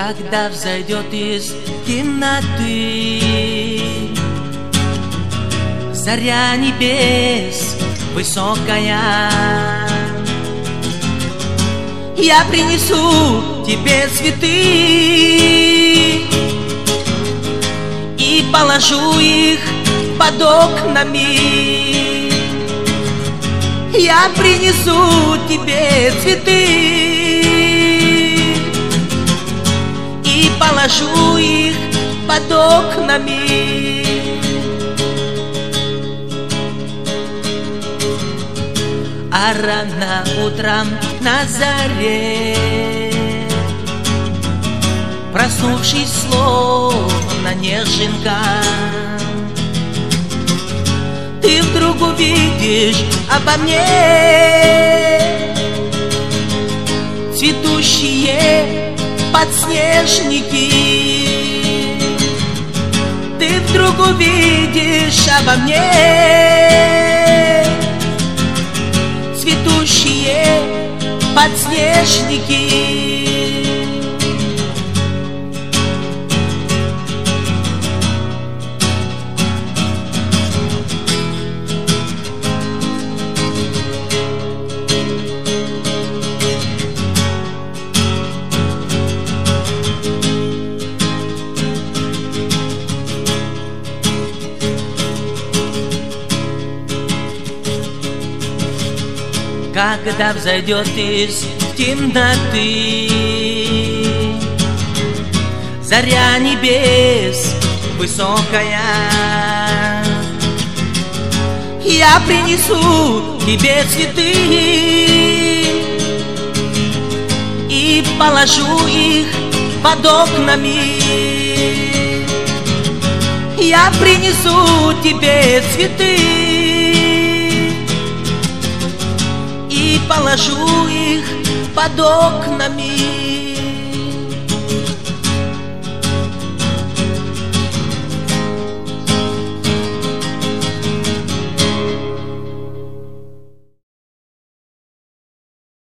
Когда взойдет из темноты заря небес высокая, я принесу тебе цветы и положу их под окнами. Я принесу тебе цветы и положу их под окнами. А рано утром на заре, проснувшись словно неженка, ты вдруг увидишь обо мне цветущие подснежники. Ты вдруг увидишь обо мне цветущие подснежники. Когда взойдет из темноты заря небес высокая, я принесу тебе цветы и положу их под окнами. Я принесу тебе цветы и положу их под окнами.